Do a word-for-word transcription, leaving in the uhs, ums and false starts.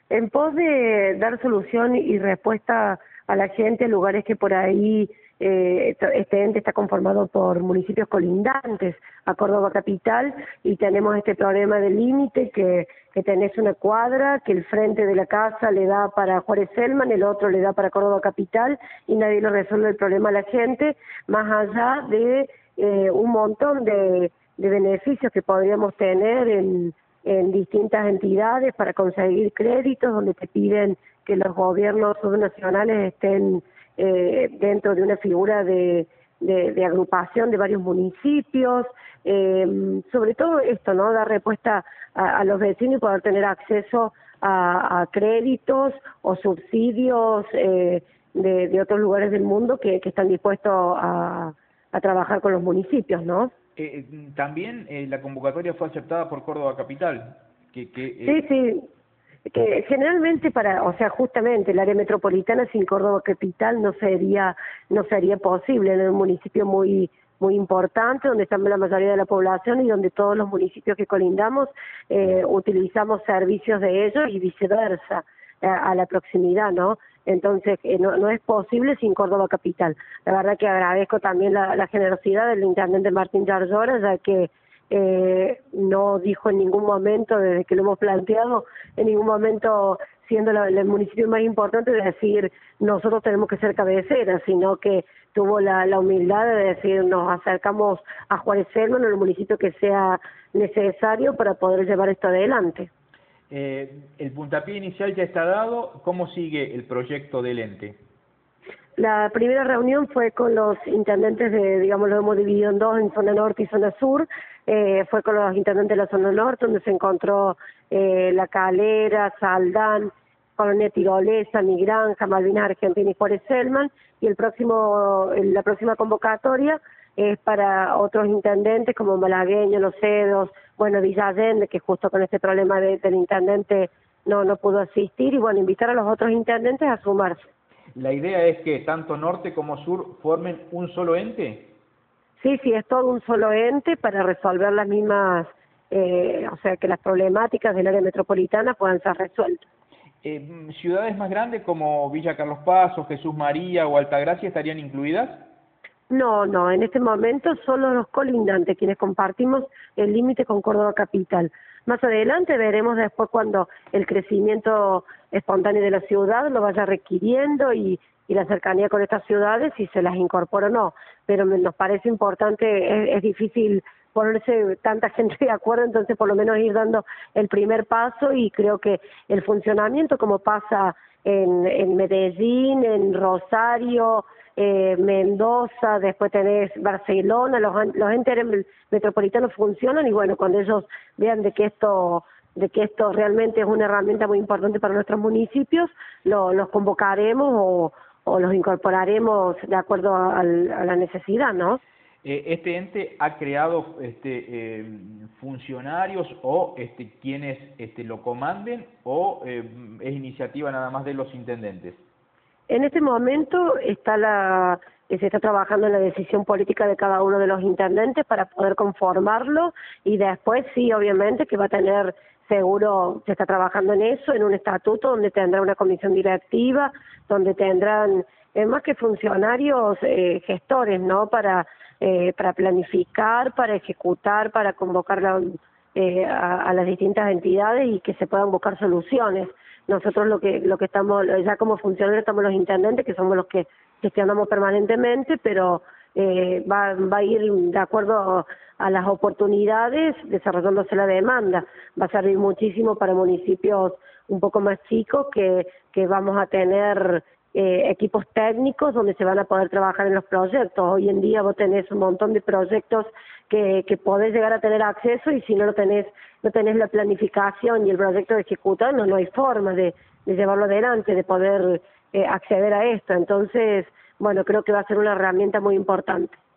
en pos de dar solución y respuesta a la gente en lugares que por ahí eh, este ente está conformado por municipios colindantes a Córdoba capital y tenemos este problema de límite que, que tenés una cuadra, que el frente de la casa le da para Juárez Celman, el otro le da para Córdoba capital y nadie le resuelve el problema a la gente, más allá de eh, un montón de, de beneficios que podríamos tener en en distintas entidades para conseguir créditos donde te piden que los gobiernos subnacionales estén eh, dentro de una figura de, de, de agrupación de varios municipios, eh, sobre todo esto, ¿no? Dar respuesta a, a los vecinos y poder tener acceso a, a créditos o subsidios eh, de, de otros lugares del mundo que, que están dispuestos a, a trabajar con los municipios, ¿no? Eh, también eh, la convocatoria fue aceptada por Córdoba Capital. Que, que, eh... Sí, sí, que generalmente para, o sea, justamente el área metropolitana sin Córdoba Capital no sería, no sería posible, en un municipio muy muy importante, donde está la mayoría de la población y donde todos los municipios que colindamos eh, utilizamos servicios de ellos y viceversa, a, a la proximidad, ¿no? Entonces, eh, no, no es posible sin Córdoba Capital. La verdad que agradezco también la, la generosidad del intendente Martín Yarlora, ya que eh, no dijo en ningún momento, desde que lo hemos planteado, en ningún momento, siendo la, el municipio más importante, de decir nosotros tenemos que ser cabecera, sino que tuvo la, la humildad de decir nos acercamos a Juárez Celman, el municipio que sea necesario para poder llevar esto adelante. Eh, el puntapié inicial ya está dado. ¿Cómo sigue el proyecto del ente? La primera reunión fue con los intendentes de, digamos, lo hemos dividido en dos, en zona norte y zona sur. Eh, fue con los intendentes de la zona norte, donde se encontró eh, La Calera, Saldán, Colonia Tirolesa, Mi Granja, Malvinas Argentina y Juárez Celman. Y el próximo, la próxima convocatoria es para otros intendentes como Malagueño, Los Cedos, bueno, Villa Allende, que justo con este problema de, del intendente no, no pudo asistir, y bueno, invitar a los otros intendentes a sumarse. ¿La idea es que tanto norte como sur formen un solo ente? Sí, sí, es todo un solo ente para resolver las mismas, eh, o sea, que las problemáticas del área metropolitana puedan ser resueltas. Eh, ¿Ciudades más grandes como Villa Carlos Paz, o Jesús María o Altagracia estarían incluidas? No, no, en este momento solo los colindantes quienes compartimos el límite con Córdoba capital. Más adelante veremos después cuando el crecimiento espontáneo de la ciudad lo vaya requiriendo y, y la cercanía con estas ciudades si se las incorpora o no. Pero nos parece importante, es, es difícil ponerse tanta gente de acuerdo, entonces por lo menos ir dando el primer paso, y creo que el funcionamiento, como pasa en, en Medellín, en Rosario, Eh, Mendoza, después tenés Barcelona, los, los entes metropolitanos funcionan, y bueno, cuando ellos vean de que esto de que esto realmente es una herramienta muy importante para nuestros municipios, lo, los convocaremos o, o los incorporaremos de acuerdo a, a la necesidad, ¿no? Eh, ¿Este ente ha creado este, eh, funcionarios o este, quienes este, lo comanden, o eh, es iniciativa nada más de los intendentes? En este momento está la, se está trabajando en la decisión política de cada uno de los intendentes para poder conformarlo, y después sí, obviamente, que va a tener, seguro se está trabajando en eso, en un estatuto donde tendrá una comisión directiva, donde tendrán, eh, más que funcionarios, eh, gestores, ¿no? Para, eh, para planificar, para ejecutar, para convocar la, eh, a, a las distintas entidades y que se puedan buscar soluciones. Nosotros lo que lo que estamos, ya como funcionarios estamos los intendentes, que somos los que gestionamos permanentemente, pero eh, va, va a ir de acuerdo a las oportunidades desarrollándose la demanda. Va a servir muchísimo para municipios un poco más chicos que, que vamos a tener eh, equipos técnicos donde se van a poder trabajar en los proyectos. Hoy en día vos tenés un montón de proyectos que, que podés llegar a tener acceso, y si no lo tenés, no tenés la planificación y el proyecto de ejecutar, no, no hay forma de, de llevarlo adelante, de poder eh, acceder a esto. Entonces, bueno, creo que va a ser una herramienta muy importante.